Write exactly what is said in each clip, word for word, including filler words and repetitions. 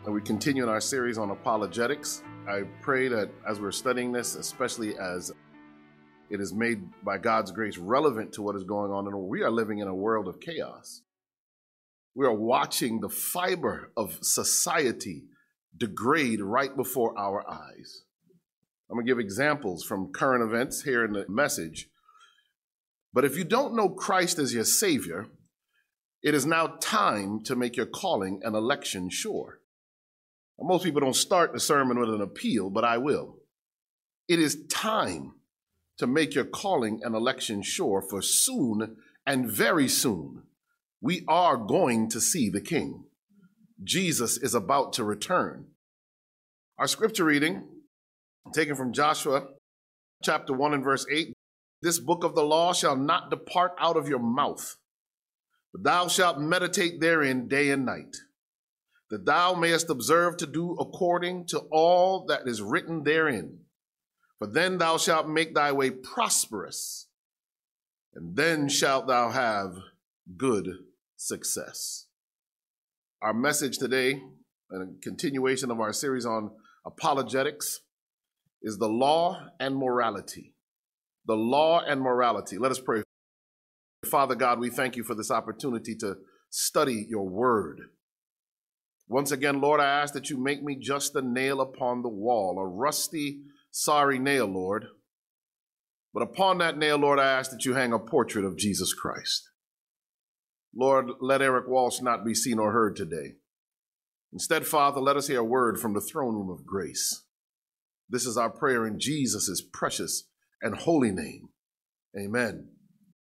and we continue in our series on apologetics. I pray that as we're studying this, especially as it is made by God's grace relevant to what is going on in the world, we are living in a world of chaos. We are watching the fiber of society degrade right before our eyes. I'm going to give examples from current events here in the message. But if you don't know Christ as your Savior, it is now time to make your calling and election sure. Most people don't start the sermon with an appeal, but I will. It is time to make your calling and election sure, for soon and very soon, we are going to see the King. Jesus is about to return. Our scripture reading, taken from Joshua chapter one and verse eight, this book of the law shall not depart out of your mouth, but thou shalt meditate therein day and night, that thou mayest observe to do according to all that is written therein. For then thou shalt make thy way prosperous, and then shalt thou have good success. Our message today, and a continuation of our series on apologetics, is the law and morality. The law and morality. Let us pray. Father God, we thank you for this opportunity to study your word. Once again, Lord, I ask that you make me just a nail upon the wall, a rusty, sorry nail, Lord. But upon that nail, Lord, I ask that you hang a portrait of Jesus Christ. Lord, let Eric Walsh not be seen or heard today. Instead, Father, let us hear a word from the throne room of grace. This is our prayer in Jesus' precious and holy name. Amen.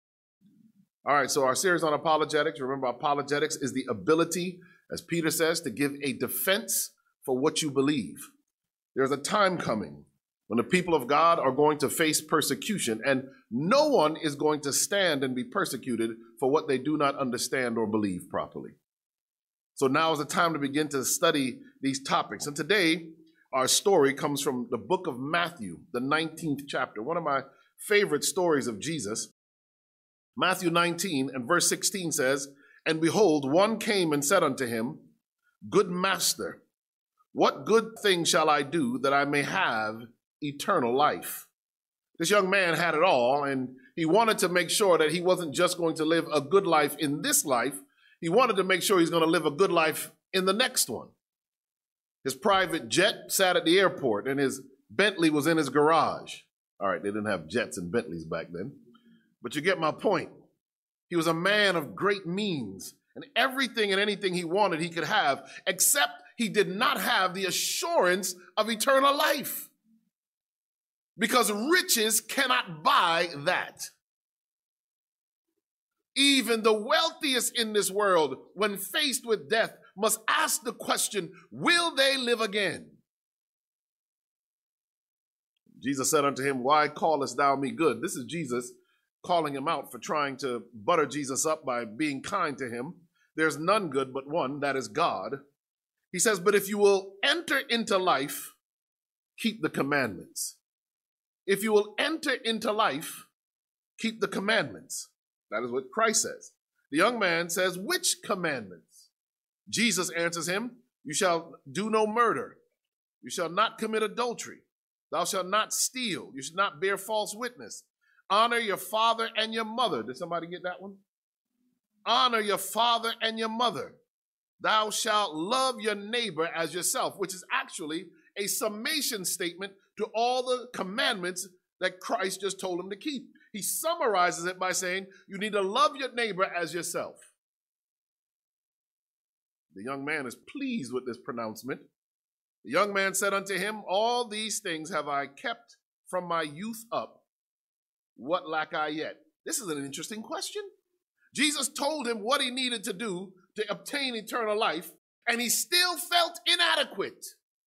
All right, so our series on apologetics, remember, apologetics is the ability, as Peter says, to give a defense for what you believe. There's a time coming when the people of God are going to face persecution, and no one is going to stand and be persecuted for what they do not understand or believe properly. So now is the time to begin to study these topics. And today, our story comes from the book of Matthew, the nineteenth chapter, one of my favorite stories of Jesus. Matthew nineteen and verse sixteen says, "And behold, one came and said unto him, Good master, what good thing shall I do that I may have eternal life?" This young man had it all, and he wanted to make sure that he wasn't just going to live a good life in this life. He wanted to make sure he's going to live a good life in the next one. His private jet sat at the airport, and his Bentley was in his garage. All right, they didn't have jets and Bentleys back then, but you get my point. He was a man of great means, and everything and anything he wanted he could have, except he did not have the assurance of eternal life, because riches cannot buy that. Even the wealthiest in this world, when faced with death, must ask the question, will they live again? Jesus said unto him, Why callest thou me good? This is Jesus calling him out for trying to butter Jesus up by being kind to him. There's none good but one, that is God. He says, but if you will enter into life, keep the commandments. If you will enter into life, keep the commandments. That is what Christ says. The young man says, which commandments? Jesus answers him, you shall do no murder. You shall not commit adultery. Thou shalt not steal. You should not bear false witness. Honor your father and your mother. Did somebody get that one? Honor your father and your mother. Thou shalt love your neighbor as yourself, which is actually a summation statement to all the commandments that Christ just told him to keep. He summarizes it by saying, you need to love your neighbor as yourself. The young man is pleased with this pronouncement. The young man said unto him, all these things have I kept from my youth up. What lack I yet? This is an interesting question. Jesus told him what he needed to do to obtain eternal life, and he still felt inadequate.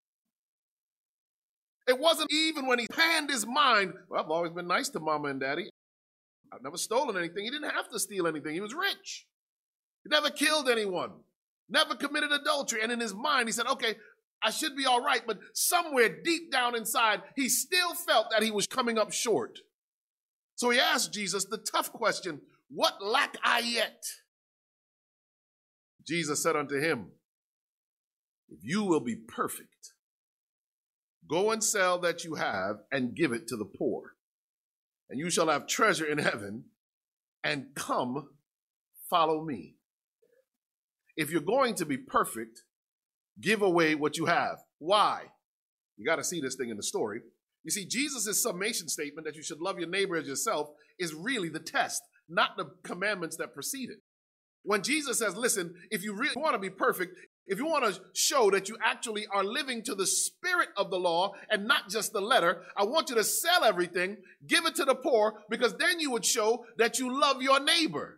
It wasn't even when he panned his mind, well, I've always been nice to mama and daddy. I've never stolen anything. He didn't have to steal anything. He was rich. He never killed anyone, never committed adultery. And in his mind, he said, okay, I should be all right. But somewhere deep down inside, he still felt that he was coming up short. So he asked Jesus the tough question, what lack I yet? Jesus said unto him, if you will be perfect, go and sell that you have and give it to the poor, and you shall have treasure in heaven, and come, follow me. If you're going to be perfect, give away what you have. Why? You got to see this thing in the story. You see, Jesus' summation statement that you should love your neighbor as yourself is really the test, not the commandments that precede it. When Jesus says, listen, if you really want to be perfect, if you want to show that you actually are living to the spirit of the law and not just the letter, I want you to sell everything, give it to the poor, because then you would show that you love your neighbor.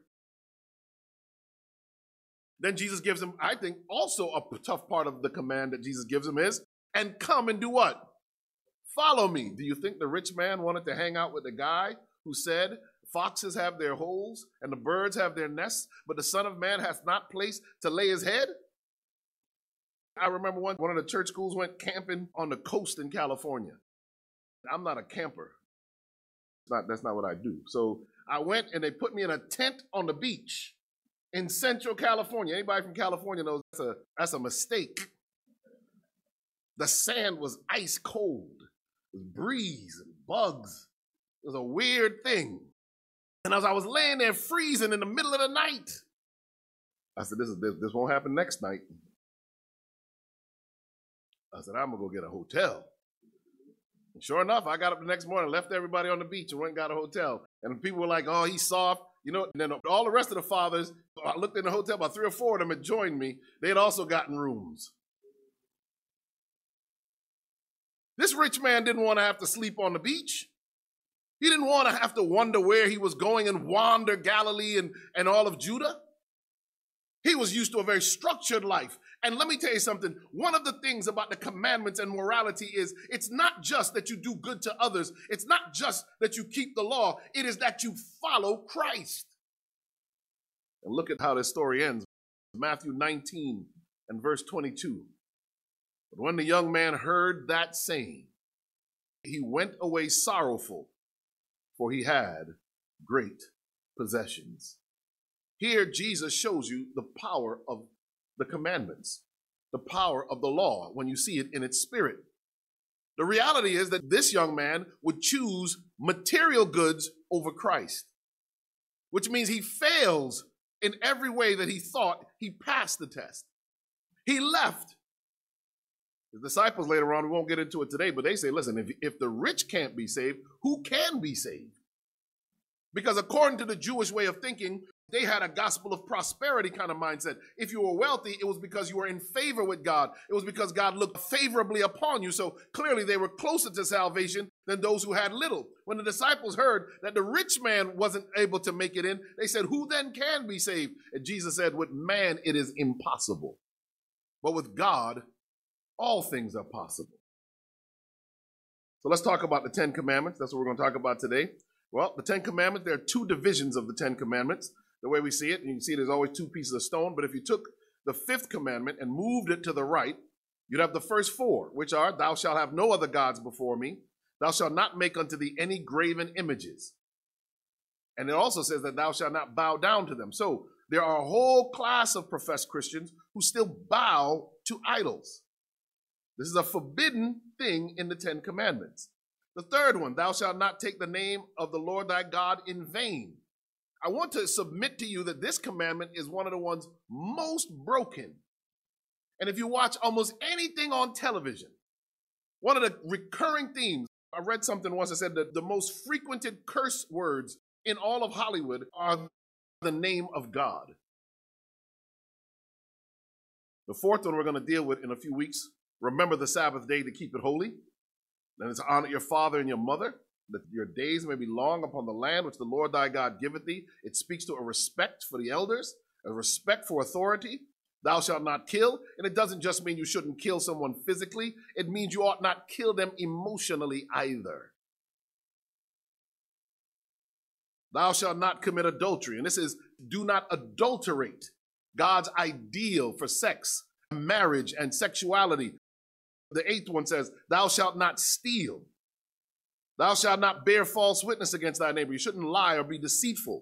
Then Jesus gives him, I think, also a tough part of the command that Jesus gives him is, and come and do what? Follow me. Do you think the rich man wanted to hang out with the guy who said, foxes have their holes and the birds have their nests, but the Son of Man hath not place to lay his head? I remember one, one of the church schools went camping on the coast in California. I'm not a camper. It's not, that's not what I do. So I went and they put me in a tent on the beach in Central California. Anybody from California knows that's a, that's a mistake. The sand was ice cold. It was breeze and bugs. It was a weird thing. And as I was laying there freezing in the middle of the night, I said, this, is, this, this won't happen next night. I said, I'm going to go get a hotel. And sure enough, I got up the next morning, left everybody on the beach, and went and got a hotel. And people were like, oh, he's soft. You know, and then all the rest of the fathers, I looked in the hotel, about three or four of them had joined me. They had also gotten rooms. This rich man didn't want to have to sleep on the beach. He didn't want to have to wonder where he was going and wander Galilee and, and all of Judah. He was used to a very structured life. And let me tell you something. One of the things about the commandments and morality is it's not just that you do good to others. It's not just that you keep the law. It is that you follow Christ. And look at how this story ends. Matthew nineteen and verse twenty-two. But when the young man heard that saying, he went away sorrowful, for he had great possessions. Here, Jesus shows you the power of the commandments, the power of the law when you see it in its spirit. The reality is that this young man would choose material goods over Christ, which means he fails in every way that he thought he passed the test. He left. The disciples later on, we won't get into it today, but they say, listen, if, if the rich can't be saved, who can be saved? Because according to the Jewish way of thinking, they had a gospel of prosperity kind of mindset. If you were wealthy, it was because you were in favor with God. It was because God looked favorably upon you. So clearly they were closer to salvation than those who had little. When the disciples heard that the rich man wasn't able to make it in, they said, who then can be saved? And Jesus said, with man, it is impossible. But with God, all things are possible. So let's talk about the Ten Commandments. That's what we're going to talk about today. Well, the Ten Commandments, there are two divisions of the Ten Commandments. The way we see it, and you can see there's always two pieces of stone, but if you took the fifth commandment and moved it to the right, you'd have the first four, which are, thou shalt have no other gods before me. Thou shalt not make unto thee any graven images. And it also says that thou shalt not bow down to them. So there are a whole class of professed Christians who still bow to idols. This is a forbidden thing in the Ten Commandments. The third one, thou shalt not take the name of the Lord thy God in vain. I want to submit to you that this commandment is one of the ones most broken. And if you watch almost anything on television, one of the recurring themes, I read something once that said that the most frequented curse words in all of Hollywood are the name of God. The fourth one we're going to deal with in a few weeks, remember the Sabbath day to keep it holy. Then it's honor your father and your mother, that your days may be long upon the land which the Lord thy God giveth thee. It speaks to a respect for the elders, a respect for authority. Thou shalt not kill. And it doesn't just mean you shouldn't kill someone physically. It means you ought not kill them emotionally either. Thou shalt not commit adultery. And this is, do not adulterate God's ideal for sex, marriage, and sexuality. The eighth one says, thou shalt not steal. Thou shalt not bear false witness against thy neighbor. You shouldn't lie or be deceitful.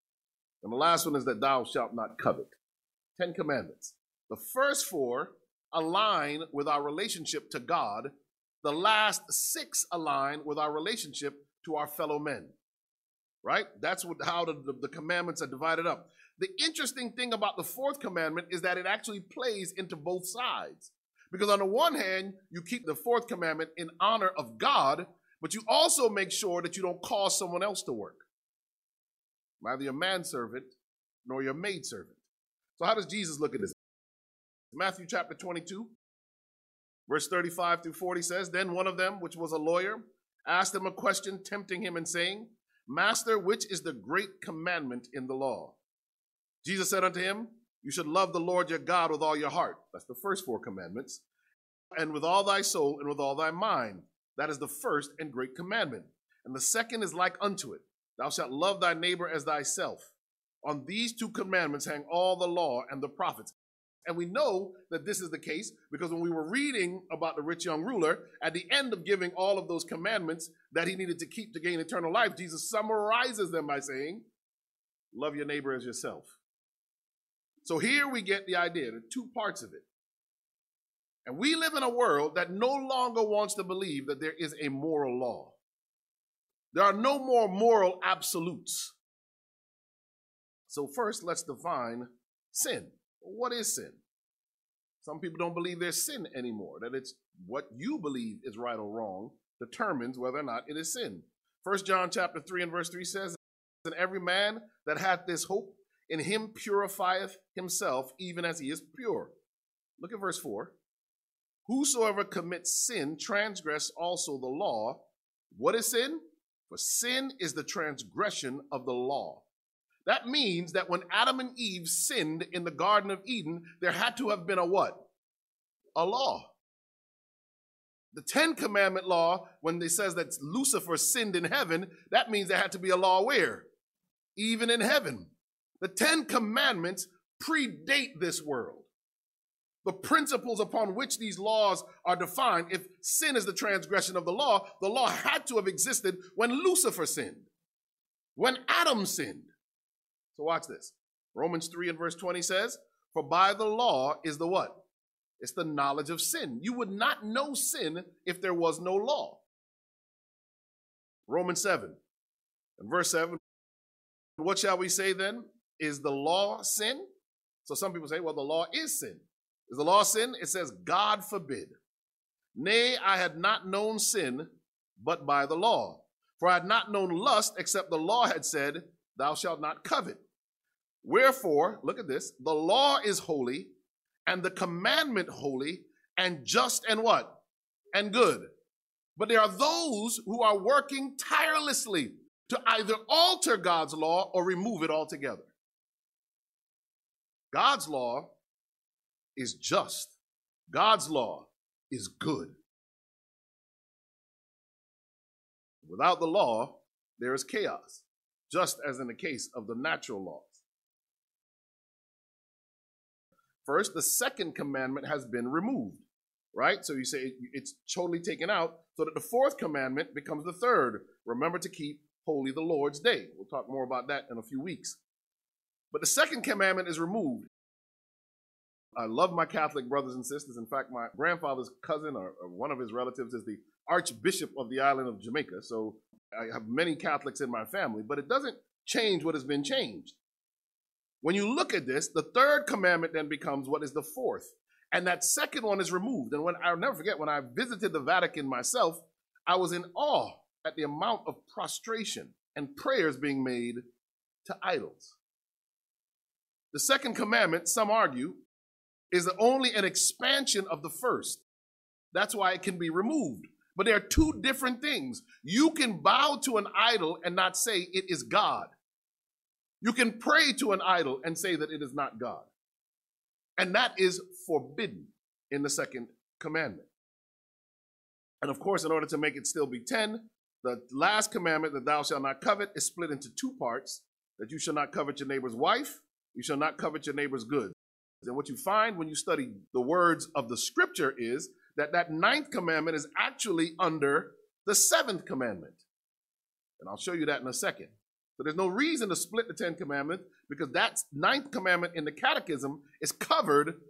And the last one is that thou shalt not covet. Ten Commandments. The first four align with our relationship to God. The last six align with our relationship to our fellow men. Right? That's what, how the, the, the commandments are divided up. The interesting thing about the fourth commandment is that it actually plays into both sides. Because on the one hand, you keep the fourth commandment in honor of God, but you also make sure that you don't cause someone else to work. Neither your manservant nor your maidservant. So how does Jesus look at this? Matthew chapter twenty-two, verse thirty-five through forty says, Then one of them, which was a lawyer, asked him a question, tempting him and saying, Master, which is the great commandment in the law? Jesus said unto him, You should love the Lord your God with all your heart. That's the first four commandments. And with all thy soul and with all thy mind. That is the first and great commandment. And the second is like unto it. Thou shalt love thy neighbor as thyself. On these two commandments hang all the law and the prophets. And we know that this is the case because when we were reading about the rich young ruler, at the end of giving all of those commandments that he needed to keep to gain eternal life, Jesus summarizes them by saying, love your neighbor as yourself. So here we get the idea, the two parts of it. And we live in a world that no longer wants to believe that there is a moral law. There are no more moral absolutes. So first, let's define sin. What is sin? Some people don't believe there's sin anymore, that it's what you believe is right or wrong determines whether or not it is sin. First John chapter three and verse three says, And every man that hath this hope in him purifieth himself, even as he is pure. Look at verse four. Whosoever commits sin transgress also the law. What is sin? For sin is the transgression of the law. That means that when Adam and Eve sinned in the Garden of Eden, there had to have been a what? A law. The Ten Commandment law, when it says that Lucifer sinned in heaven, that means there had to be a law where? Even in heaven. The Ten Commandments predate this world. The principles upon which these laws are defined, if sin is the transgression of the law, the law had to have existed when Lucifer sinned, when Adam sinned. So watch this. Romans three and verse twenty says, For by the law is the what? It's the knowledge of sin. You would not know sin if there was no law. Romans seven and verse seven. What shall we say then? Is the law sin? So some people say, well, the law is sin. Is the law sin? It says, God forbid. Nay, I had not known sin, but by the law. For I had not known lust, except the law had said, Thou shalt not covet. Wherefore, look at this, the law is holy, and the commandment holy, and just and what? And good. But there are those who are working tirelessly to either alter God's law or remove it altogether. God's law is just. God's law is good. Without the law, there is chaos, just as in the case of the natural laws. First, the second commandment has been removed, right? So you say it's totally taken out so that the fourth commandment becomes the third. Remember to keep holy the Lord's day. We'll talk more about that in a few weeks. But the second commandment is removed. I love my Catholic brothers and sisters. In fact, my grandfather's cousin or, or one of his relatives is the Archbishop of the island of Jamaica. So I have many Catholics in my family, but it doesn't change what has been changed. When you look at this, the third commandment then becomes what is the fourth. And that second one is removed. And when I'll never forget, when I visited the Vatican myself, I was in awe at the amount of prostration and prayers being made to idols. The second commandment, some argue, is only an expansion of the first. That's why it can be removed. But there are two different things. You can bow to an idol and not say it is God. You can pray to an idol and say that it is not God. And that is forbidden in the second commandment. And of course, in order to make it still be ten, the last commandment, that thou shalt not covet, is split into two parts, that you shall not covet your neighbor's wife, you shall not covet your neighbor's goods. And what you find when you study the words of the scripture is that that ninth commandment is actually under the seventh commandment. And I'll show you that in a second. So there's no reason to split the Ten Commandments because that ninth commandment in the catechism is covered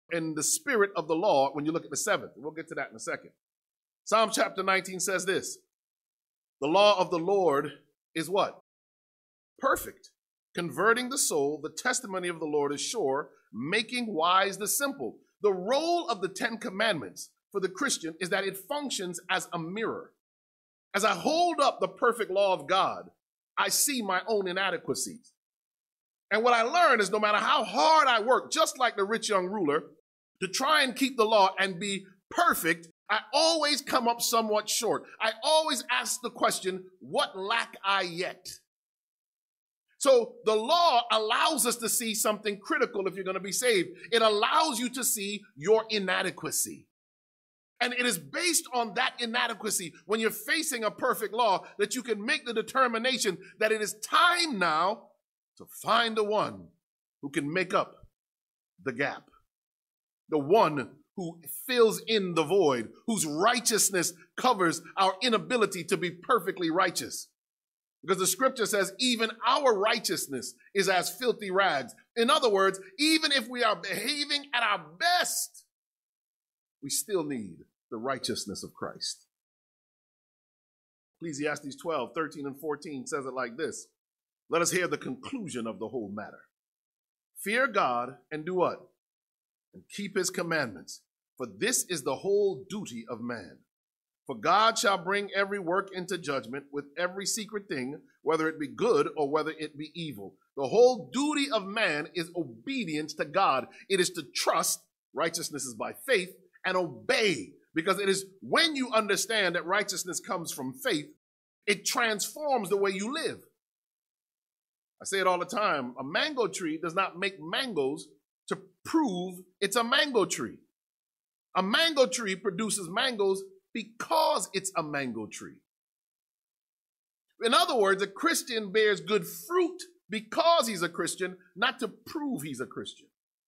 in the spirit of the law when you look at the seventh. We'll get to that in a second. Psalm chapter nineteen says this: the law of the Lord is what? Perfect, converting the soul. The testimony of the Lord is sure, making wise the simple. The role of the Ten Commandments for the Christian is that it functions as a mirror. As I hold up the perfect law of God, I see my own inadequacies. And what I learned is no matter how hard I work, just like the rich young ruler, to try and keep the law and be perfect, I always come up somewhat short. I always ask the question, what lack I yet? So the law allows us to see something critical if you're going to be saved. It allows you to see your inadequacy. And it is based on that inadequacy, when you're facing a perfect law, that you can make the determination that it is time now to find the one who can make up the gap. The one who fills in the void, whose righteousness covers our inability to be perfectly righteous. Because the scripture says even our righteousness is as filthy rags. In other words, even if we are behaving at our best, we still need the righteousness of Christ. Ecclesiastes twelve, thirteen and fourteen says it like this: let us hear the conclusion of the whole matter. Fear God and do what? And keep his commandments, for this is the whole duty of man. For God shall bring every work into judgment with every secret thing, whether it be good or whether it be evil. The whole duty of man is obedience to God. It is to trust, righteousness is by faith, and obey. Because it is when you understand that righteousness comes from faith, it transforms the way you live. I say it all the time. A mango tree does not make mangoes to prove it's a mango tree. A mango tree produces mangoes because it's a mango tree. In other words, a Christian bears good fruit because he's a Christian, not to prove he's a Christian.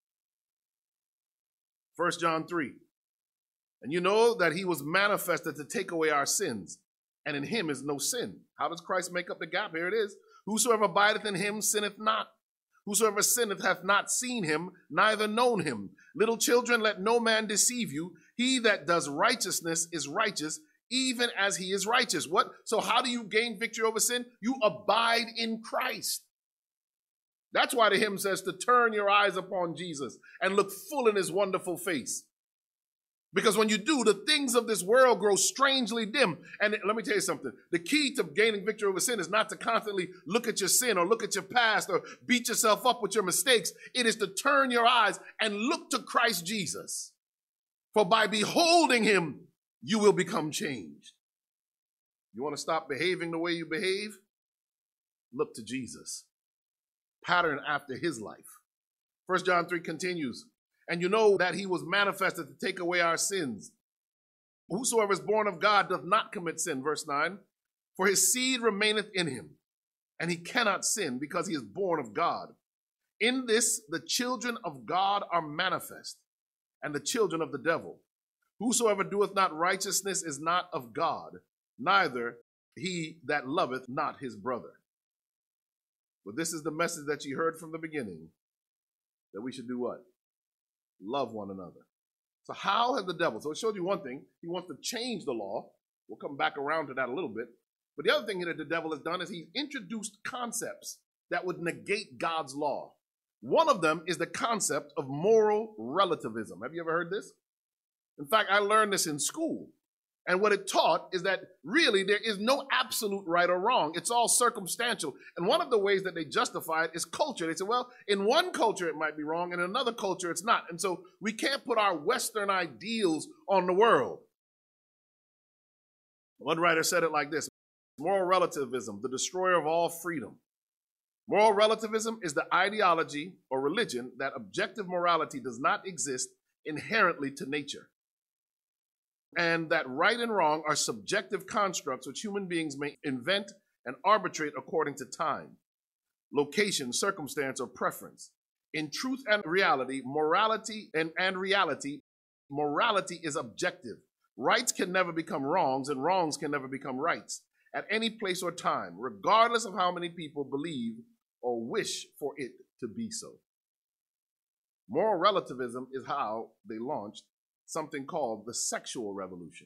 First John three. And you know that he was manifested to take away our sins, and in him is no sin. How does Christ make up the gap? Here it is. Whosoever abideth in him sinneth not. Whosoever sinneth hath not seen him, neither known him. Little children, let no man deceive you. He that does righteousness is righteous, even as he is righteous. What? So how do you gain victory over sin? You abide in Christ. That's why the hymn says to turn your eyes upon Jesus and look full in his wonderful face. Because when you do, the things of this world grow strangely dim. And let me tell you something. The key to gaining victory over sin is not to constantly look at your sin or look at your past or beat yourself up with your mistakes. It is to turn your eyes and look to Christ Jesus. For by beholding him, you will become changed. You want to stop behaving the way you behave? Look to Jesus. Pattern after his life. First John three continues. And you know that he was manifested to take away our sins. Whosoever is born of God doth not commit sin, verse nine. For his seed remaineth in him, and he cannot sin because he is born of God. In this the children of God are manifest, and the children of the devil. Whosoever doeth not righteousness is not of God, neither he that loveth not his brother. But this is the message that you heard from the beginning, that we should do what? Love one another. So how has the devil, so it showed you one thing, he wants to change the law. We'll come back around to that a little bit. But the other thing that the devil has done is he's introduced concepts that would negate God's law. One of them is the concept of moral relativism. Have you ever heard this? In fact, I learned this in school. And what it taught is that really there is no absolute right or wrong. It's all circumstantial. And one of the ways that they justify it is culture. They say, well, in one culture it might be wrong, and in another culture it's not. And so we can't put our Western ideals on the world. One writer said it like this: moral relativism, the destroyer of all freedom. Moral relativism is the ideology or religion that objective morality does not exist inherently to nature, and that right and wrong are subjective constructs which human beings may invent and arbitrate according to time, location, circumstance, or preference. In truth and reality, morality and, and reality, morality is objective. Rights can never become wrongs, and wrongs can never become rights at any place or time, regardless of how many people believe or wish for it to be so. Moral relativism is how they launched something called the sexual revolution.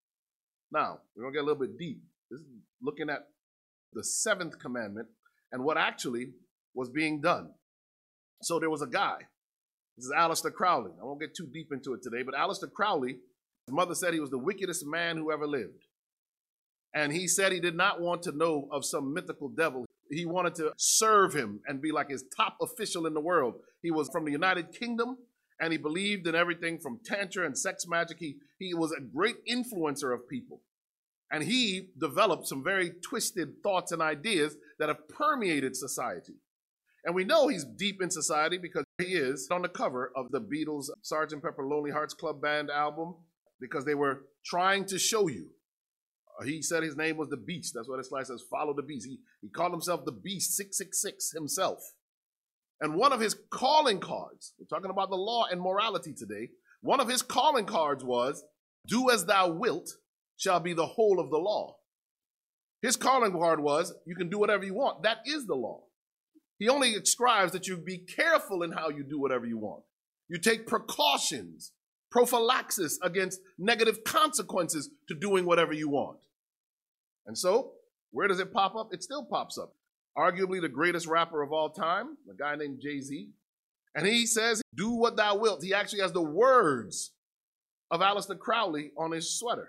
Now, we're going to get a little bit deep. This is looking at the seventh commandment and what actually was being done. So there was a guy. This is Aleister Crowley. I won't get too deep into it today, but Aleister Crowley, his mother said he was the wickedest man who ever lived. And he said he did not want to know of some mythical devil. He wanted to serve him and be like his top official in the world. He was from the United Kingdom, and he believed in everything from tantra and sex magic. He, he was a great influencer of people. And he developed some very twisted thoughts and ideas that have permeated society. And we know he's deep in society because he is on the cover of the Beatles' Sergeant Pepper Lonely Hearts Club Band album, because they were trying to show you. Uh, he said his name was the Beast. That's what his slide says, follow the Beast. He, he called himself the Beast six six six himself. And one of his calling cards, we're talking about the law and morality today, one of his calling cards was, do as thou wilt shall be the whole of the law. His calling card was, you can do whatever you want. That is the law. He only ascribes that you be careful in how you do whatever you want. You take precautions, prophylaxis against negative consequences to doing whatever you want. And so, where does it pop up? It still pops up. Arguably the greatest rapper of all time, a guy named Jay-Z. And he says, do what thou wilt. He actually has the words of Aleister Crowley on his sweater.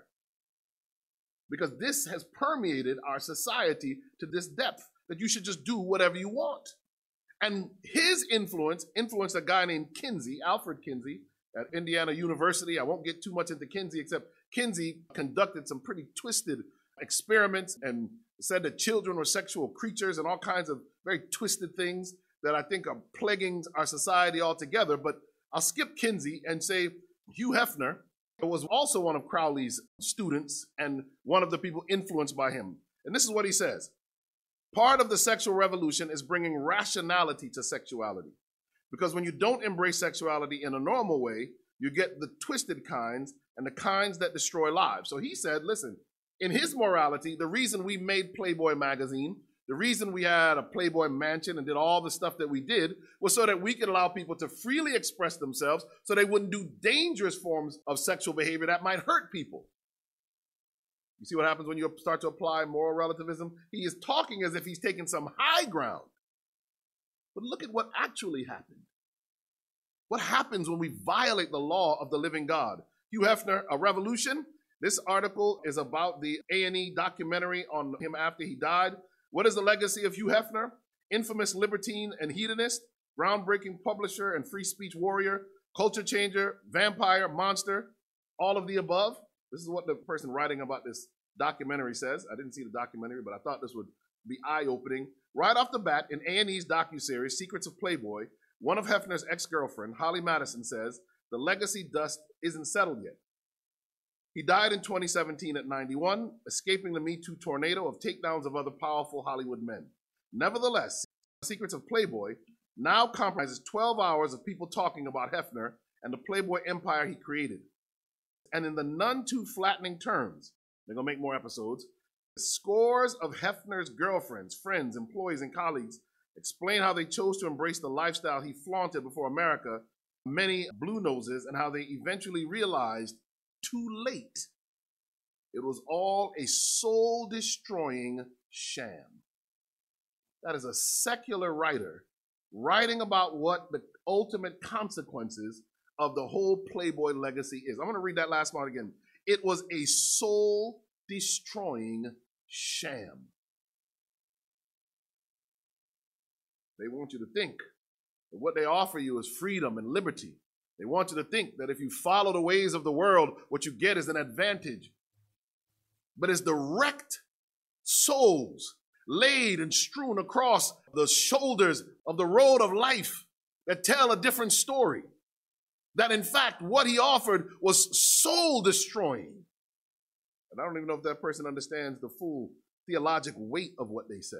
Because this has permeated our society to this depth, that you should just do whatever you want. And his influence influenced a guy named Kinsey, Alfred Kinsey, at Indiana University. I won't get too much into Kinsey, except Kinsey conducted some pretty twisted experiments and said that children were sexual creatures and all kinds of very twisted things that I think are plaguing our society altogether. But I'll skip Kinsey and say Hugh Hefner was also one of Crowley's students and one of the people influenced by him. And this is what he says. Part of the sexual revolution is bringing rationality to sexuality. Because when you don't embrace sexuality in a normal way, you get the twisted kinds and the kinds that destroy lives. So he said, listen, in his morality, the reason we made Playboy magazine, the reason we had a Playboy mansion and did all the stuff that we did was so that we could allow people to freely express themselves so they wouldn't do dangerous forms of sexual behavior that might hurt people. You see what happens when you start to apply moral relativism? He is talking as if he's taking some high ground. But look at what actually happened. What happens when we violate the law of the living God? Hugh Hefner, A Revolution. This article is about the A and E documentary on him after he died. What is the legacy of Hugh Hefner? Infamous libertine and hedonist, groundbreaking publisher and free speech warrior, culture changer, vampire, monster, all of the above. This is what the person writing about this documentary says. I didn't see the documentary, but I thought this would be eye-opening. Right off the bat, in A and E's docuseries, Secrets of Playboy, one of Hefner's ex-girlfriend, Holly Madison, says, the legacy dust isn't settled yet. He died in twenty seventeen at ninety-one, escaping the Me Too tornado of takedowns of other powerful Hollywood men. Nevertheless, Secrets of Playboy now comprises twelve hours of people talking about Hefner and the Playboy empire he created. And in the none too flattening terms, they're going to make more episodes, scores of Hefner's girlfriends, friends, employees, and colleagues explain how they chose to embrace the lifestyle he flaunted before America, many blue noses, and how they eventually realized too late it was all a soul-destroying sham. That is a secular writer writing about what the ultimate consequences of the whole Playboy legacy is. I'm going to read that last part again. It was a soul-destroying sham. They want you to think that what they offer you is freedom and liberty. They want you to think that if you follow the ways of the world, what you get is an advantage. But it's the wrecked souls laid and strewn across the shoulders of the road of life that tell a different story. That in fact, what he offered was soul destroying. And I don't even know if that person understands the full theologic weight of what they said.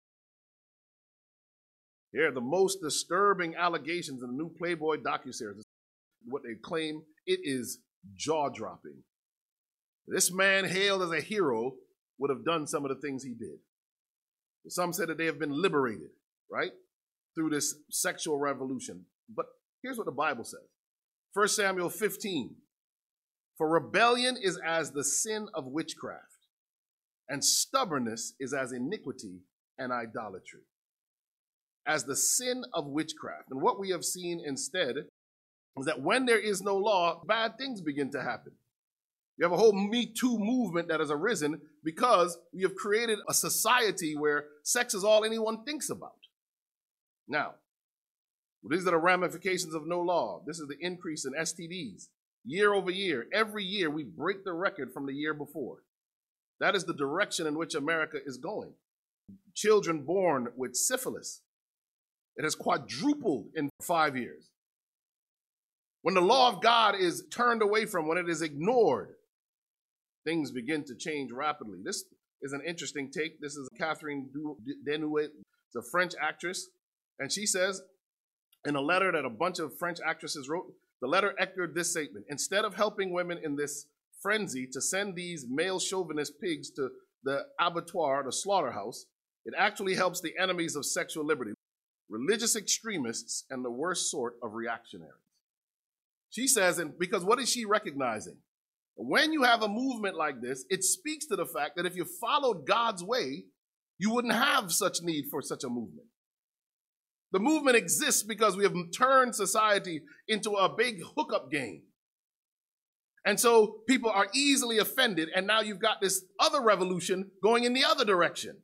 Here are the most disturbing allegations in the new Playboy docuseries. What they claim, it is jaw-dropping. This man, hailed as a hero, would have done some of the things he did. Some said that they have been liberated, right, through this sexual revolution. But Here's what the Bible says. First Samuel fifteen. For rebellion is as the sin of witchcraft, and stubbornness is as iniquity and idolatry. As the sin of witchcraft. And what we have seen instead is that when there is no law, bad things begin to happen. You have a whole Me Too movement that has arisen because we have created a society where sex is all anyone thinks about. Now, these are the ramifications of no law. This is the increase in S T Ds. Year over year, every year we break the record from the year before. That is the direction in which America is going. Children born with syphilis. It has quadrupled in five years. When the law of God is turned away from, when it is ignored, things begin to change rapidly. This is an interesting take. This is Catherine Deneuve, a French actress, and she says in a letter that a bunch of French actresses wrote, the letter echoed this statement: instead of helping women in this frenzy to send these male chauvinist pigs to the abattoir, the slaughterhouse, it actually helps the enemies of sexual liberty, religious extremists, and the worst sort of reactionaries. She says, and because what is she recognizing? When you have a movement like this, it speaks to the fact that if you followed God's way, you wouldn't have such need for such a movement. The movement exists because we have turned society into a big hookup game. And so people are easily offended, and now you've got this other revolution going in the other direction.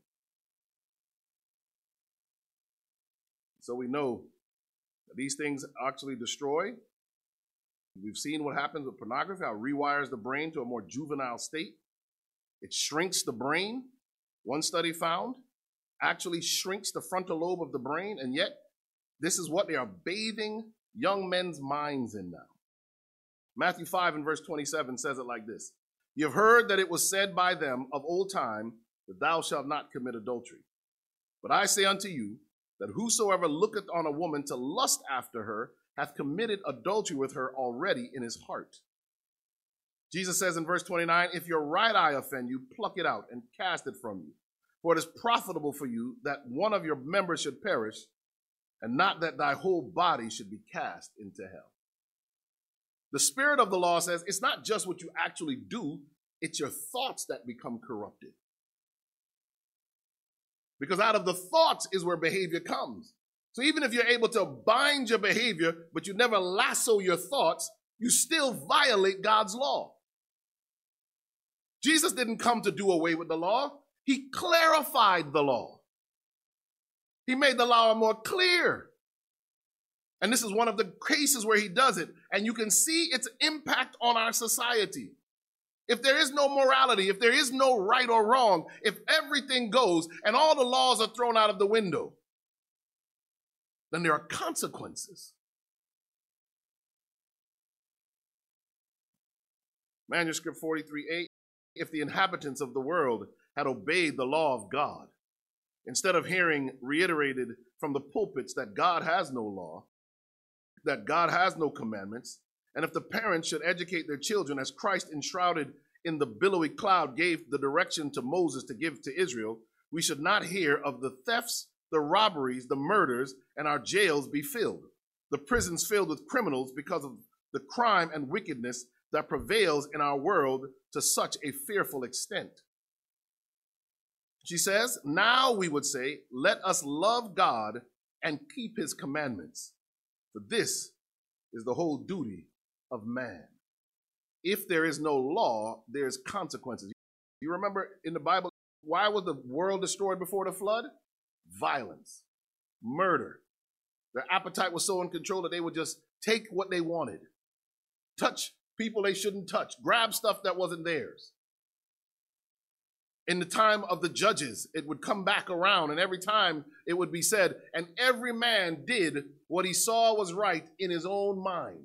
So we know that these things actually destroy. We've seen what happens with pornography, how it rewires the brain to a more juvenile state. It shrinks the brain. One study found actually shrinks the frontal lobe of the brain, and yet this is what they are bathing young men's minds in now. Matthew five and verse twenty-seven says it like this: You have heard that it was said by them of old time that thou shalt not commit adultery. But I say unto you that whosoever looketh on a woman to lust after her hath committed adultery with her already in his heart. Jesus says in verse twenty-nine, if your right eye offend you, pluck it out and cast it from you. For it is profitable for you that one of your members should perish, and not that thy whole body should be cast into hell. The spirit of the law says it's not just what you actually do, it's your thoughts that become corrupted. Because out of the thoughts is where behavior comes. So even if you're able to bind your behavior, but you never lasso your thoughts, you still violate God's law. Jesus didn't come to do away with the law. He clarified the law. He made the law more clear. And this is one of the cases where he does it. And you can see its impact on our society. If there is no morality, if there is no right or wrong, if everything goes and all the laws are thrown out of the window, then there are consequences. Manuscript forty-three eight, if the inhabitants of the world had obeyed the law of God, instead of hearing reiterated from the pulpits that God has no law, that God has no commandments, and if the parents should educate their children as Christ enshrouded in the billowy cloud gave the direction to Moses to give to Israel, we should not hear of the thefts, the robberies, the murders, and our jails be filled, the prisons filled with criminals because of the crime and wickedness that prevails in our world to such a fearful extent. She says, now we would say, let us love God and keep his commandments, for this is the whole duty of man. If there is no law, there's consequences. You remember in the Bible, why was the world destroyed before the flood? Violence, murder. Their appetite was so in control that they would just take what they wanted, touch people they shouldn't touch, grab stuff that wasn't theirs. In the time of the judges, it would come back around, and every time it would be said, and every man did what he saw was right in his own mind.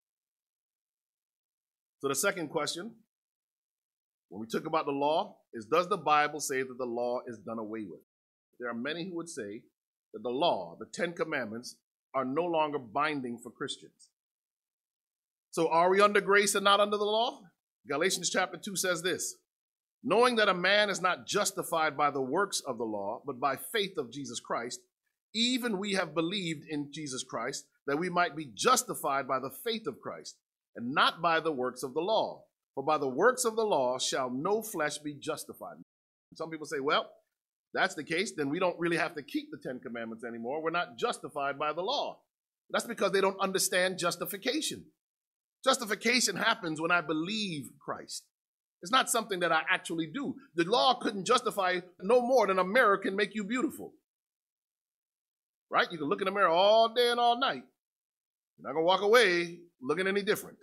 So the second question, when we talk about the law, is does the Bible say that the law is done away with? There are many who would say that the law, the Ten Commandments, are no longer binding for Christians. So are we under grace and not under the law? Galatians chapter two says this, knowing that a man is not justified by the works of the law, but by faith of Jesus Christ, even we have believed in Jesus Christ, that we might be justified by the faith of Christ, and not by the works of the law. For by the works of the law shall no flesh be justified. Some people say, well, that's the case, then we don't really have to keep the Ten Commandments anymore. We're not justified by the law. That's because they don't understand justification. Justification happens when I believe Christ. It's not something that I actually do. The law couldn't justify no more than a mirror can make you beautiful. Right? You can look in the mirror all day and all night. You're not going to walk away looking any different.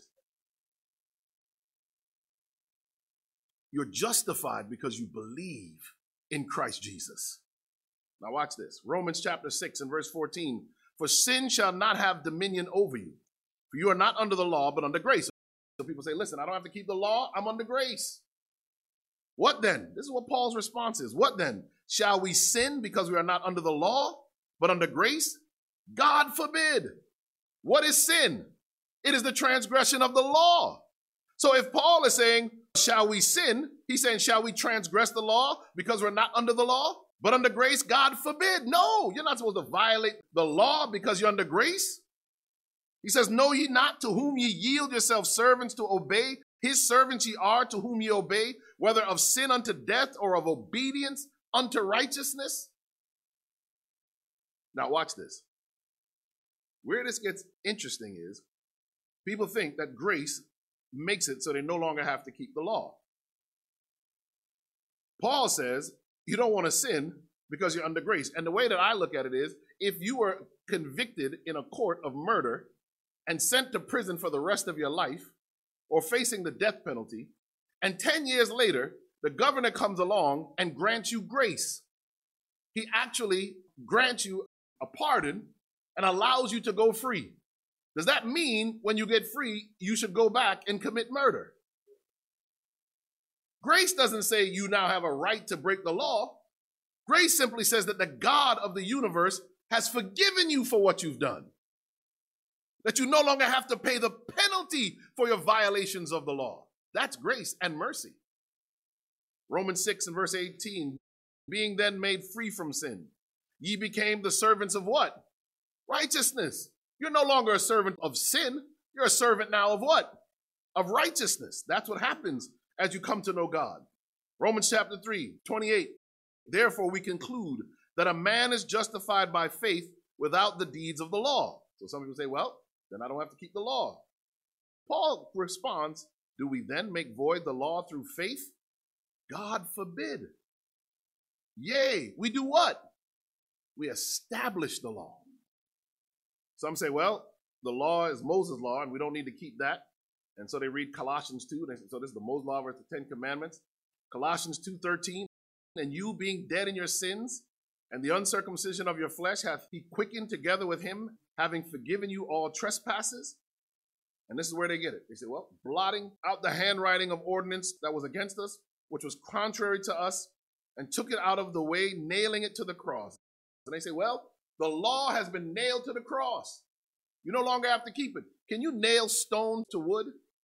You're justified because you believe in Christ Jesus. Now watch this. Romans chapter six and verse fourteen. For sin shall not have dominion over you. For you are not under the law, but under grace. So people say, listen, I don't have to keep the law. I'm under grace. What then? This is what Paul's response is. What then? Shall we sin because we are not under the law, but under grace? God forbid. What is sin? It is the transgression of the law. So if Paul is saying, shall we sin? He's saying, shall we transgress the law because we're not under the law, but under grace? God forbid. No, you're not supposed to violate the law because you're under grace. He says, know ye not to whom ye yield yourselves servants to obey? His servants ye are to whom ye obey, whether of sin unto death or of obedience unto righteousness. Now watch this. Where this gets interesting is people think that grace makes it so they no longer have to keep the law. Paul says you don't want to sin because you're under grace. And the way that I look at it is, if you were convicted in a court of murder and sent to prison for the rest of your life, or facing the death penalty, and ten years later, the governor comes along and grants you grace. He actually grants you a pardon and allows you to go free. Does that mean when you get free, you should go back and commit murder? Grace doesn't say you now have a right to break the law. Grace simply says that the God of the universe has forgiven you for what you've done. That you no longer have to pay the penalty for your violations of the law. That's grace and mercy. Romans six and verse eighteen, being then made free from sin, ye became the servants of what? Righteousness. You're no longer a servant of sin. You're a servant now of what? Of righteousness. That's what happens as you come to know God. Romans chapter three, twenty-eight. Therefore we conclude that a man is justified by faith without the deeds of the law. So some people say, well, then I don't have to keep the law. Paul responds, do we then make void the law through faith? God forbid. Yea, we do what? We establish the law. Some say, well, the law is Moses' law and we don't need to keep that. And so they read Colossians two. And they say, so this is the Moses law versus the Ten Commandments. Colossians two thirteen, and you being dead in your sins and the uncircumcision of your flesh hath he quickened together with him, having forgiven you all trespasses. And this is where they get it. They say, well, blotting out the handwriting of ordinance that was against us, which was contrary to us, and took it out of the way, nailing it to the cross. And they say, well, the law has been nailed to the cross. You no longer have to keep it. Can you nail stone to wood?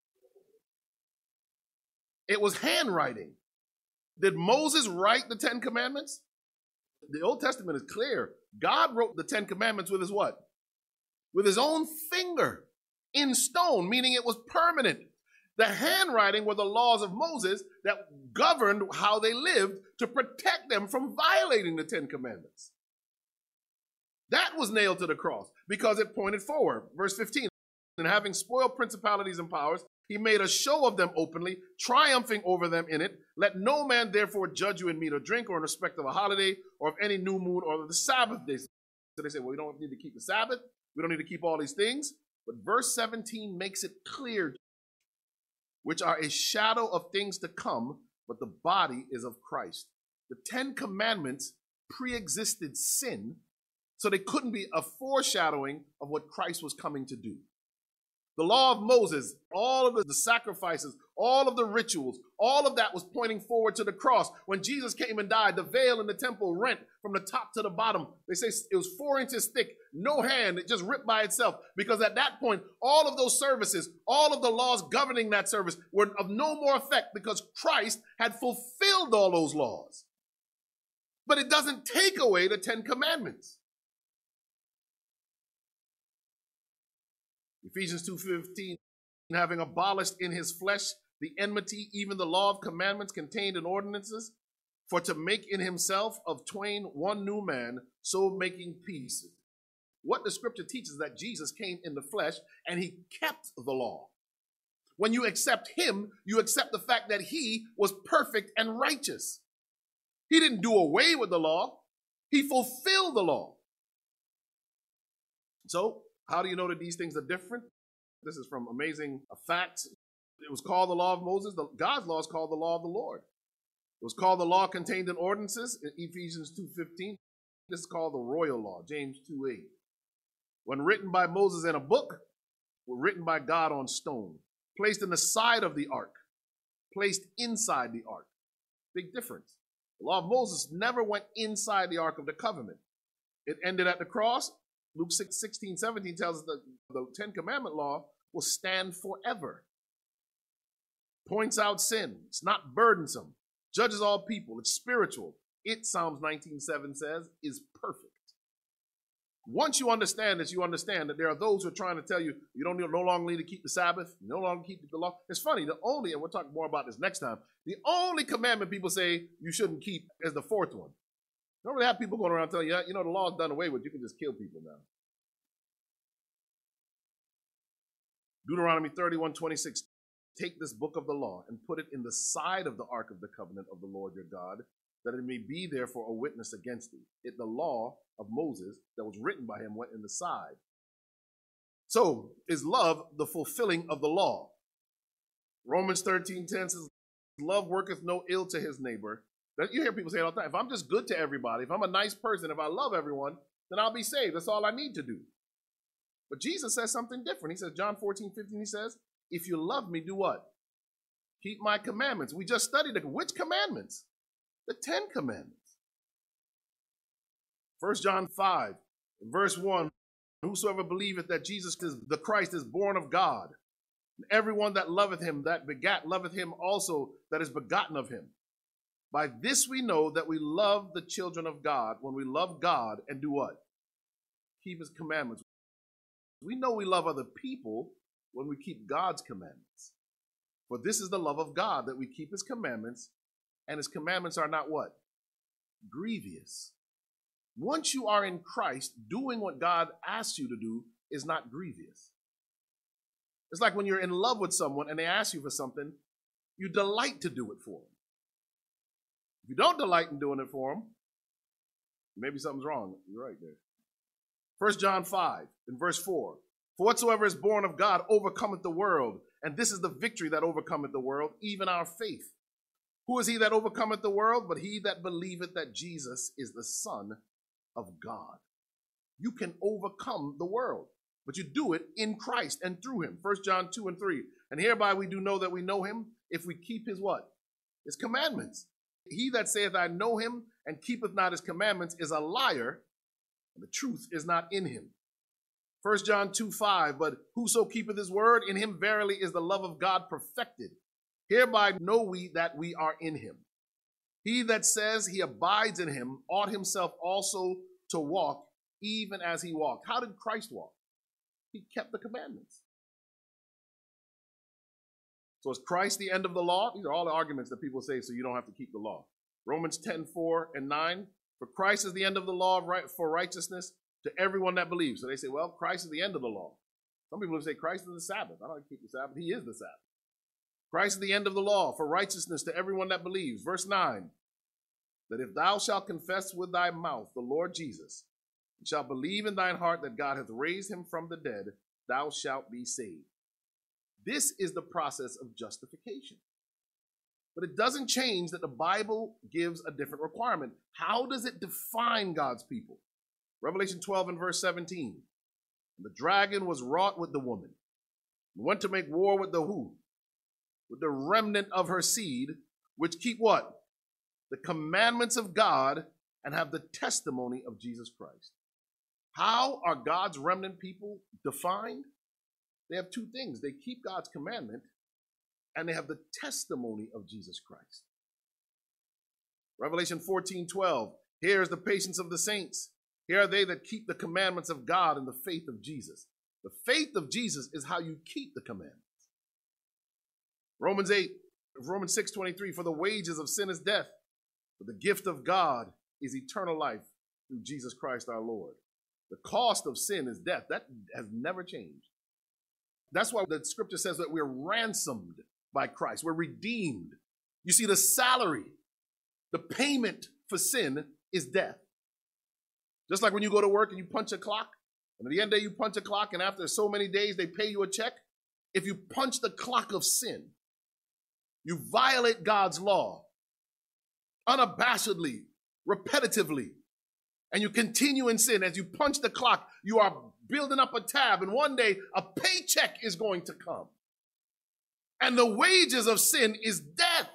It was handwriting. Did Moses write the Ten Commandments? The Old Testament is clear. God wrote the Ten Commandments with his what? With his own finger in stone, meaning it was permanent. The handwriting were the laws of Moses that governed how they lived to protect them from violating the Ten Commandments. That was nailed to the cross because it pointed forward. Verse fifteen, and having spoiled principalities and powers, he made a show of them openly, triumphing over them in it. Let no man therefore judge you in meat or drink or in respect of a holiday or of any new moon or of the Sabbath days. So they say, well, we don't need to keep the Sabbath. We don't need to keep all these things. But verse seventeen makes it clear, which are a shadow of things to come, but the body is of Christ. The Ten Commandments pre-existed sin, so they couldn't be a foreshadowing of what Christ was coming to do. The law of Moses, all of the sacrifices, all of the rituals, all of that was pointing forward to the cross. When Jesus came and died, the veil in the temple rent from the top to the bottom. They say it was four inches thick, no hand, it just ripped by itself. Because at that point, all of those services, all of the laws governing that service were of no more effect because Christ had fulfilled all those laws. But it doesn't take away the Ten Commandments. Ephesians two fifteen, having abolished in his flesh the enmity, even the law of commandments contained in ordinances, for to make in himself of twain one new man, so making peace. What the scripture teaches is that Jesus came in the flesh and he kept the law. When you accept him, you accept the fact that he was perfect and righteous. He didn't do away with the law. He fulfilled the law. So, how do you know that these things are different? This is from Amazing Facts. It was called the law of Moses. The, God's law is called the law of the Lord. It was called the law contained in ordinances in Ephesians two fifteen. This is called the royal law, James two eight. When written by Moses in a book, were written by God on stone, placed in the side of the ark, placed inside the ark. Big difference. The law of Moses never went inside the ark of the covenant. It ended at the cross. Luke sixteen seventeen tells us that the Ten Commandment law will stand forever. Points out sin. It's not burdensome. Judges all people. It's spiritual. It, Psalms nineteen seven says, is perfect. Once you understand this, you understand that there are those who are trying to tell you, you don't need, no longer need to keep the Sabbath, you no longer keep the law. It's funny, the only, and we'll talk more about this next time, the only commandment people say you shouldn't keep is the fourth one. You don't really have people going around telling you, you know, the law is done away with, you can just kill people now. Deuteronomy thirty-one twenty-six, take this book of the law and put it in the side of the ark of the covenant of the Lord your God, that it may be there for a witness against thee. It, the law of Moses that was written by him, went in the side. So, is love the fulfilling of the law? Romans thirteen ten says, love worketh no ill to his neighbor. You hear people say it all the time, if I'm just good to everybody, if I'm a nice person, if I love everyone, then I'll be saved. That's all I need to do. But Jesus says something different. He says, John fourteen fifteen, he says, if you love me, do what? Keep my commandments. We just studied it. Which commandments? The Ten Commandments. First John five, verse one, whosoever believeth that Jesus is the Christ is born of God, and everyone that loveth him, that begat, loveth him also that is begotten of him. By this we know that we love the children of God, when we love God and do what? Keep his commandments. We know we love other people when we keep God's commandments. For this is the love of God, that we keep his commandments, and his commandments are not what? Grievous. Once you are in Christ, doing what God asks you to do is not grievous. It's like when you're in love with someone and they ask you for something, you delight to do it for them. If you don't delight in doing it for them, maybe something's wrong. You're right there. First John five, in verse four. For whatsoever is born of God overcometh the world, and this is the victory that overcometh the world, even our faith. Who is he that overcometh the world? But he that believeth that Jesus is the Son of God. You can overcome the world, but you do it in Christ and through him. First John two and three. And hereby we do know that we know him, if we keep his what? His commandments. He that saith, I know him, and keepeth not his commandments, is a liar, and the truth is not in him. First John two five, but whoso keepeth his word, in him verily is the love of God perfected. Hereby know we that we are in him. He that says he abides in him ought himself also to walk even as he walked. How did Christ walk? He kept the commandments. So is Christ the end of the law? These are all the arguments that people say so you don't have to keep the law. Romans ten four and nine, for Christ is the end of the law for righteousness to everyone that believes. So they say, well, Christ is the end of the law. Some people say Christ is the Sabbath. I don't keep the Sabbath. He is the Sabbath. Christ is the end of the law for righteousness to everyone that believes. Verse nine, that if thou shalt confess with thy mouth the Lord Jesus, and shalt believe in thine heart that God hath raised him from the dead, thou shalt be saved. This is the process of justification. But it doesn't change that the Bible gives a different requirement. How does it define God's people? Revelation twelve and verse seventeen. The dragon was wrought with the woman, and went to make war with the who? With the remnant of her seed, which keep what? The commandments of God and have the testimony of Jesus Christ. How are God's remnant people defined? They have two things. They keep God's commandment and they have the testimony of Jesus Christ. Revelation fourteen twelve. Here is the patience of the saints. Here are they that keep the commandments of God and the faith of Jesus. The faith of Jesus is how you keep the commandments. Romans eight, Romans six twenty-three, for the wages of sin is death, but the gift of God is eternal life through Jesus Christ our Lord. The cost of sin is death. That has never changed. That's why the scripture says that we're ransomed by Christ. We're redeemed. You see, the salary, the payment for sin is death. Just like when you go to work and you punch a clock, and at the end of the day you punch a clock, and after so many days they pay you a check. If you punch the clock of sin, you violate God's law unabashedly, repetitively, and you continue in sin. As you punch the clock, you are building up a tab, and one day a paycheck is going to come. And the wages of sin is death.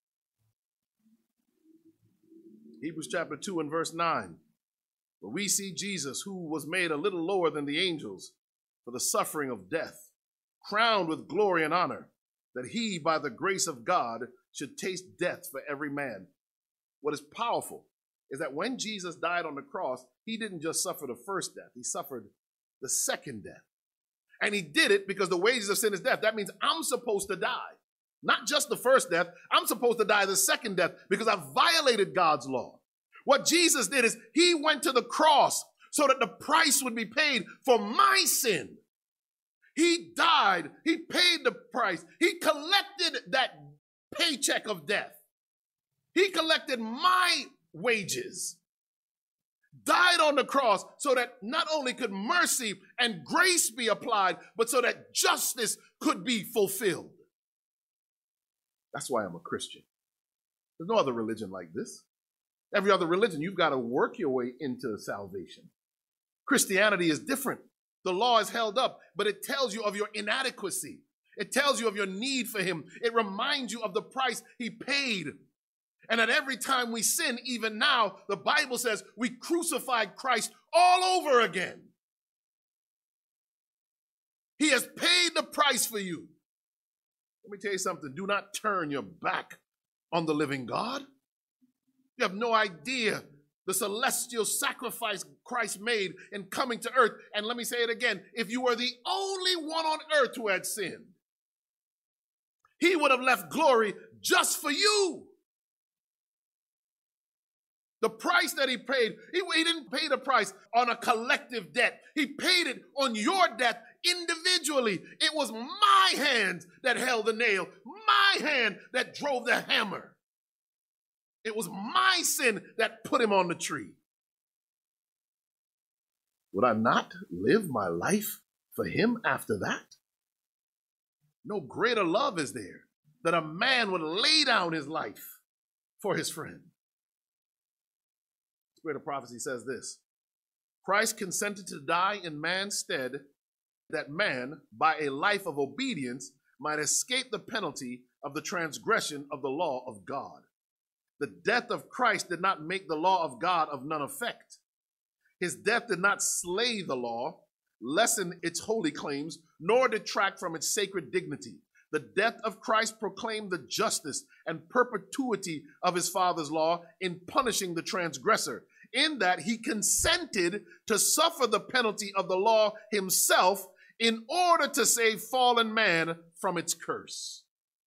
Hebrews chapter two and verse nine. But we see Jesus, who was made a little lower than the angels for the suffering of death, crowned with glory and honor, that he, by the grace of God, should taste death for every man. What is powerful is that when Jesus died on the cross, he didn't just suffer the first death, he suffered the second death. And he did it because the wages of sin is death. That means I'm supposed to die. Not just the first death, I'm supposed to die the second death because I violated God's law. What Jesus did is he went to the cross so that the price would be paid for my sin. He died, he paid the price, he collected that paycheck of death. He collected my wages, died on the cross so that not only could mercy and grace be applied, but so that justice could be fulfilled. That's why I'm a Christian. There's no other religion like this. Every other religion, you've got to work your way into salvation. Christianity is different. The law is held up, but it tells you of your inadequacy. It tells you of your need for him. It reminds you of the price he paid. And at every time we sin, even now, the Bible says we crucified Christ all over again. He has paid the price for you. Let me tell you something. Do not turn your back on the living God. You have no idea the celestial sacrifice Christ made in coming to earth. And let me say it again. If you were the only one on earth who had sinned, he would have left glory just for you. The price that he paid, he, he didn't pay the price on a collective debt. He paid it on your debt individually. It was my hand that held the nail, my hand that drove the hammer. It was my sin that put him on the tree. Would I not live my life for him after that? No greater love is there that a man would lay down his life for his friend. The Spirit of prophecy says this: Christ consented to die in man's stead, that man, by a life of obedience, might escape the penalty of the transgression of the law of God. The death of Christ did not make the law of God of none effect. His death did not slay the law, lessen its holy claims, nor detract from its sacred dignity. The death of Christ proclaimed the justice and perpetuity of his Father's law in punishing the transgressor, in that he consented to suffer the penalty of the law himself in order to save fallen man from its curse.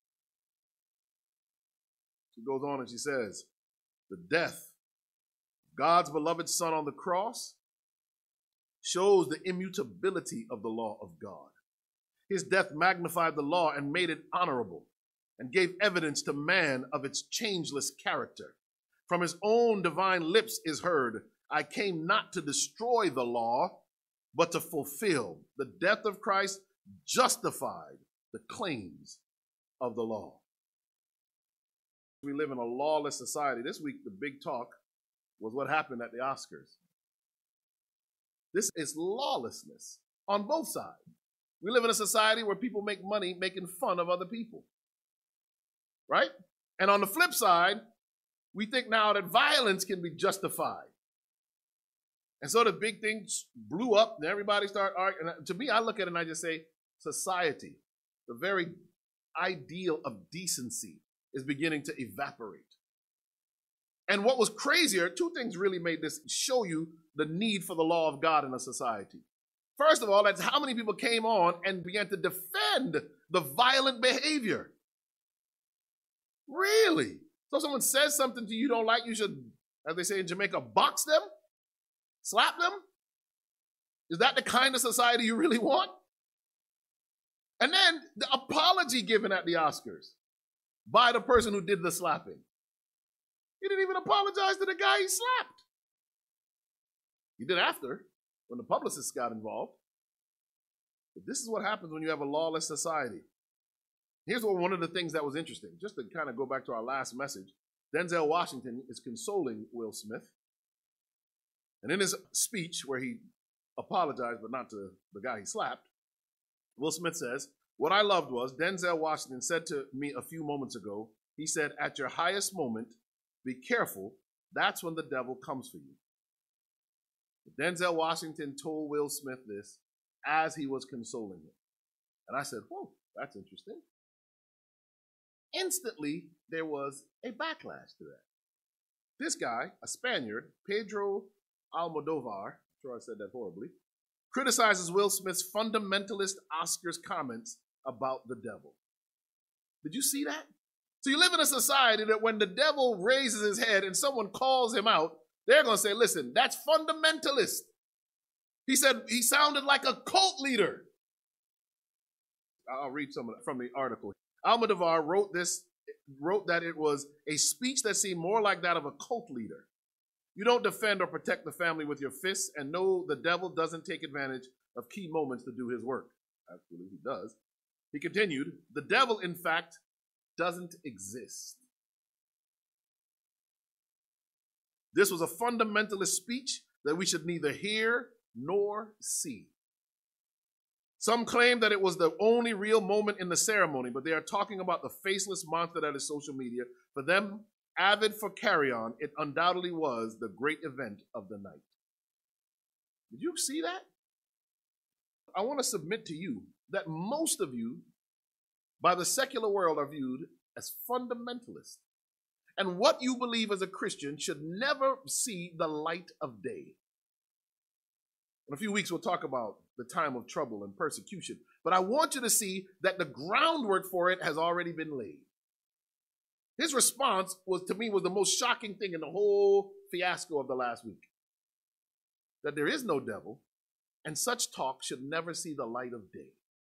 She goes on and she says, the death of God's beloved Son on the cross shows the immutability of the law of God. His death magnified the law and made it honorable, and gave evidence to man of its changeless character. From his own divine lips is heard, I came not to destroy the law, but to fulfill. The death of Christ justified the claims of the law. We live in a lawless society. This week, the big talk was what happened at the Oscars. This is lawlessness on both sides. We live in a society where people make money making fun of other people, right? And on the flip side, we think now that violence can be justified. And so the big thing blew up and everybody started arguing. To me, I look at it and I just say, society, the very ideal of decency is beginning to evaporate. And what was crazier, two things really made this show you the need for the law of God in a society. First of all, that's how many people came on and began to defend the violent behavior. Really? So someone says something to you you don't like, you should, as they say in Jamaica, box them? Slap them? Is that the kind of society you really want? And then the apology given at the Oscars by the person who did the slapping. He didn't even apologize to the guy he slapped. He did after, when the publicists got involved. But this is what happens when you have a lawless society. Here's what one of the things that was interesting, just to kind of go back to our last message. Denzel Washington is consoling Will Smith. And in his speech, where he apologized, but not to the guy he slapped, Will Smith says, "What I loved was Denzel Washington said to me a few moments ago, he said, at your highest moment, be careful. That's when the devil comes for you." Denzel Washington told Will Smith this as he was consoling him. And I said, whoa, that's interesting. Instantly, there was a backlash to that. This guy, a Spaniard, Pedro Almodovar, I'm sure I said that horribly, criticizes Will Smith's fundamentalist Oscars comments about the devil. Did you see that? So you live in a society that when the devil raises his head and someone calls him out, they're going to say, listen, that's fundamentalist. He said he sounded like a cult leader. I'll read some of that from the article. Almodovar wrote this, wrote that it was a speech that seemed more like that of a cult leader. You don't defend or protect the family with your fists, and no, the devil doesn't take advantage of key moments to do his work. Actually, he does. He continued, the devil, in fact, doesn't exist. This was a fundamentalist speech that we should neither hear nor see. Some claim that it was the only real moment in the ceremony, but they are talking about the faceless monster that is social media. For them, avid for carry-on, it undoubtedly was the great event of the night. Did you see that? I want to submit to you that most of you, by the secular world, are viewed as fundamentalists. And what you believe as a Christian should never see the light of day. In a few weeks, we'll talk about the time of trouble and persecution. But I want you to see that the groundwork for it has already been laid. His response was, to me, was the most shocking thing in the whole fiasco of the last week. That there is no devil, and such talk should never see the light of day.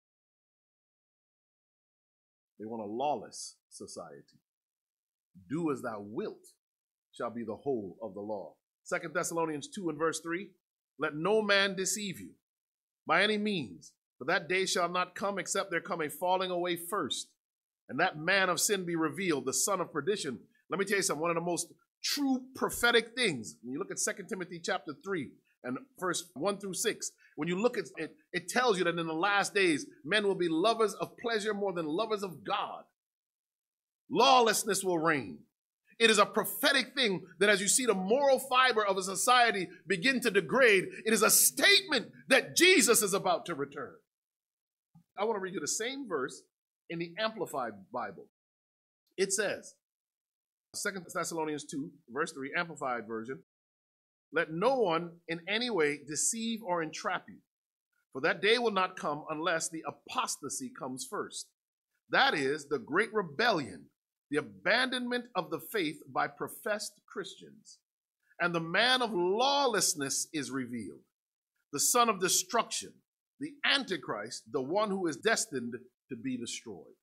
They want a lawless society. Do as thou wilt shall be the whole of the law. Second Thessalonians two and verse three, let no man deceive you by any means, for that day shall not come except there come a falling away first, and that man of sin be revealed, the son of perdition. Let me tell you something, one of the most true prophetic things, when you look at Second Timothy chapter three and verse one through six, when you look at it, it tells you that in the last days, men will be lovers of pleasure more than lovers of God. Lawlessness will reign. It is a prophetic thing that as you see the moral fiber of a society begin to degrade, it is a statement that Jesus is about to return. I want to read you the same verse in the Amplified Bible. It says, Second Thessalonians two, verse three, Amplified version, let no one in any way deceive or entrap you, for that day will not come unless the apostasy comes first. That is the great rebellion, the abandonment of the faith by professed Christians. And the man of lawlessness is revealed, the son of destruction, the Antichrist, the one who is destined to be destroyed.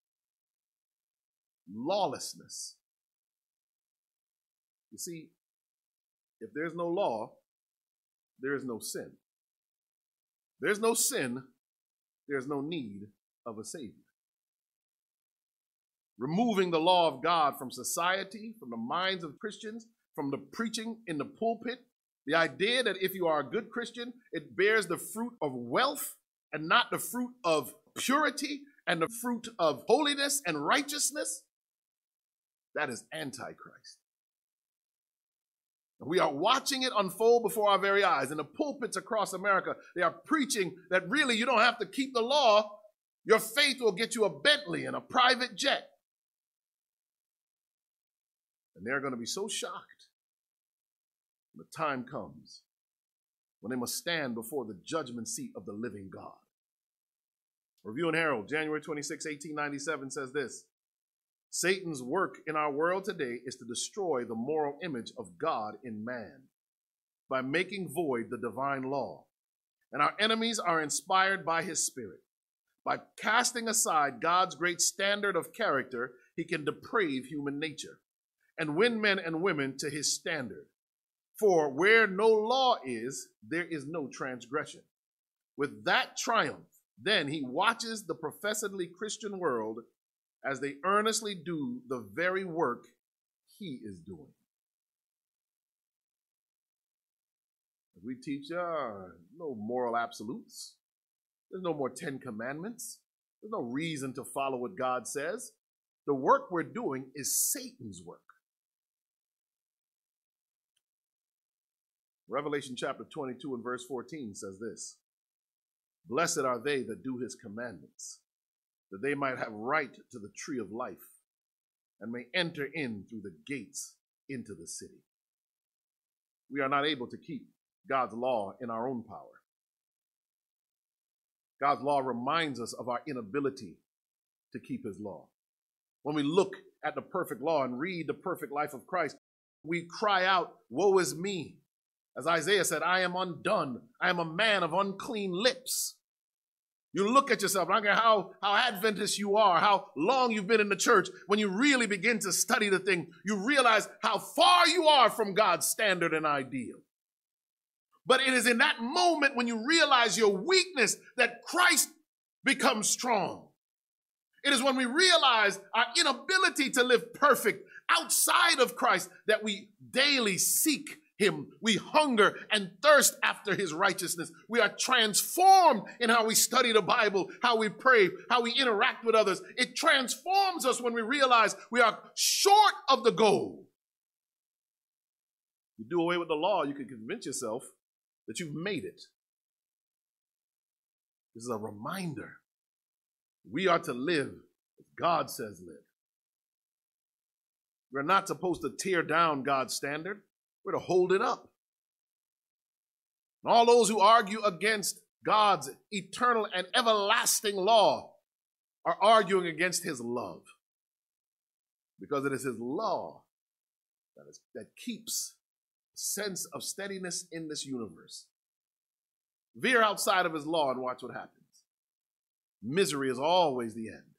Lawlessness. You see, if there's no law, there is no sin. There's no sin, there's no need of a Savior. Removing the law of God from society, from the minds of Christians, from the preaching in the pulpit, the idea that if you are a good Christian, it bears the fruit of wealth and not the fruit of purity and the fruit of holiness and righteousness, that is Antichrist. We are watching it unfold before our very eyes. In the pulpits across America, they are preaching that really you don't have to keep the law. Your faith will get you a Bentley and a private jet. And they're going to be so shocked when the time comes when they must stand before the judgment seat of the living God. Review and Herald, January twenty-sixth, eighteen ninety-seven says this: Satan's work in our world today is to destroy the moral image of God in man by making void the divine law. And our enemies are inspired by his spirit. By casting aside God's great standard of character, he can deprave human nature and win men and women to his standard. For where no law is, there is no transgression. With that triumph, then he watches the professedly Christian world as they earnestly do the very work he is doing. We teach uh, no moral absolutes. There's no more Ten Commandments. There's no reason to follow what God says. The work we're doing is Satan's work. Revelation chapter twenty-two and verse fourteen says this: Blessed are they that do his commandments, that they might have right to the tree of life, and may enter in through the gates into the city. We are not able to keep God's law in our own power. God's law reminds us of our inability to keep his law. When we look at the perfect law and read the perfect life of Christ, we cry out, woe is me. As Isaiah said, I am undone. I am a man of unclean lips. You look at yourself, I don't care how, how Adventist you are, how long you've been in the church, when you really begin to study the thing, you realize how far you are from God's standard and ideal. But it is in that moment when you realize your weakness that Christ becomes strong. It is when we realize our inability to live perfect outside of Christ that we daily seek him. We hunger and thirst after his righteousness. We are transformed in how we study the Bible, how we pray, how we interact with others. It transforms us when we realize we are short of the goal. You do away with the law, you can convince yourself that you've made it. This is a reminder. We are to live as God says live. We're not supposed to tear down God's standard. We're to hold it up. And all those who argue against God's eternal and everlasting law are arguing against his love. Because it is his law that, is, that keeps a sense of steadiness in this universe. Veer outside of his law and watch what happens. Misery is always the end.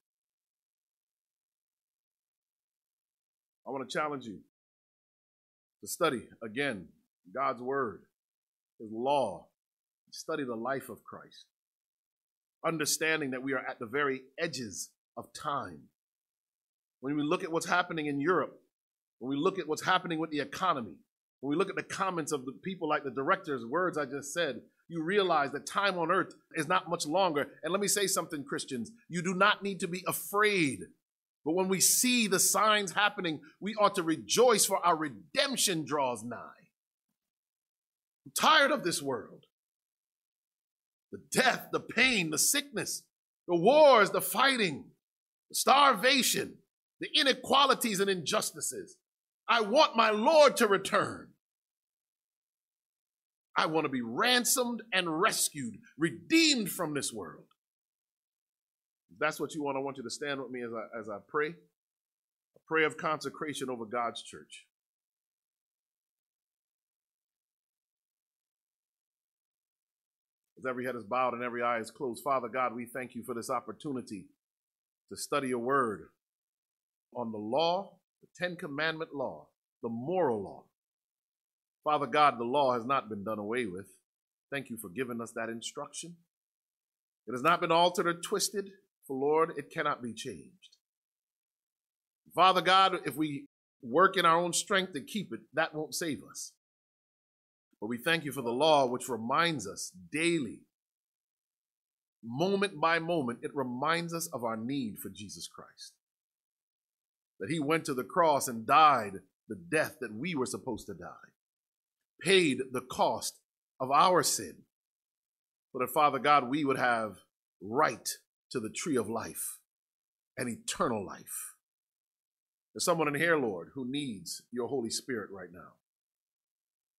I want to challenge you to study, again, God's word, his law, study the life of Christ, understanding that we are at the very edges of time. When we look at what's happening in Europe, when we look at what's happening with the economy, when we look at the comments of the people like the director's words I just said, you realize that time on earth is not much longer. And let me say something, Christians, you do not need to be afraid. But when we see the signs happening, we ought to rejoice, for our redemption draws nigh. I'm tired of this world. The death, the pain, the sickness, the wars, the fighting, the starvation, the inequalities and injustices. I want my Lord to return. I want to be ransomed and rescued, redeemed from this world. If that's what you want, I want you to stand with me as I, as I pray. A prayer of consecration over God's church. As every head is bowed and every eye is closed, Father God, we thank you for this opportunity to study your word on the law, the Ten Commandment law, the moral law. Father God, the law has not been done away with. Thank you for giving us that instruction. It has not been altered or twisted, for Lord, it cannot be changed. Father God, if we work in our own strength to keep it, that won't save us. But we thank you for the law, which reminds us daily, moment by moment, it reminds us of our need for Jesus Christ. That he went to the cross and died the death that we were supposed to die, paid the cost of our sin, so that, Father God, we would have right to the tree of life and eternal life. There's someone in here, Lord, who needs your Holy Spirit right now.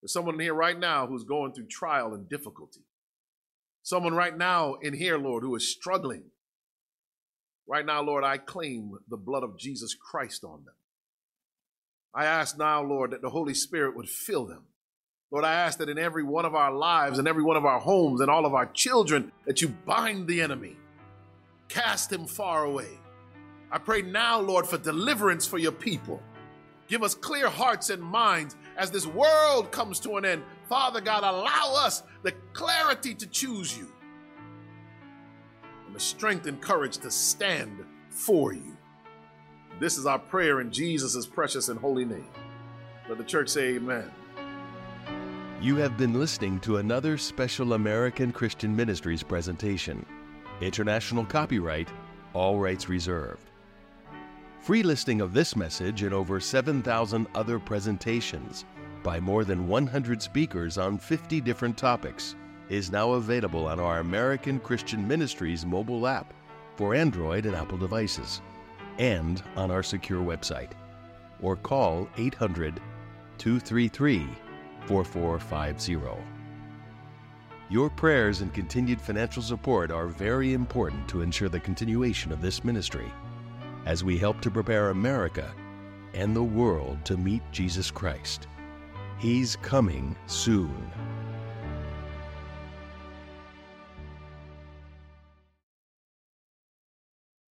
There's someone here right now who's going through trial and difficulty. Someone right now in here, Lord, who is struggling. Right now, Lord, I claim the blood of Jesus Christ on them. I ask now, Lord, that the Holy Spirit would fill them. Lord, I ask that in every one of our lives and every one of our homes and all of our children, that you bind the enemy, cast him far away. I pray now, Lord, for deliverance for your people. Give us clear hearts and minds as this world comes to an end. Father God, allow us the clarity to choose you and the strength and courage to stand for you. This is our prayer in Jesus' precious and holy name. Let the church say amen. You have been listening to another special American Christian Ministries presentation. International copyright, all rights reserved. Free listing of this message and over seven thousand other presentations by more than one hundred speakers on fifty different topics is now available on our American Christian Ministries mobile app for Android and Apple devices and on our secure website. Or call eight hundred, two three three, four four five zero. Your prayers and continued financial support are very important to ensure the continuation of this ministry as we help to prepare America and the world to meet Jesus Christ. He's coming soon.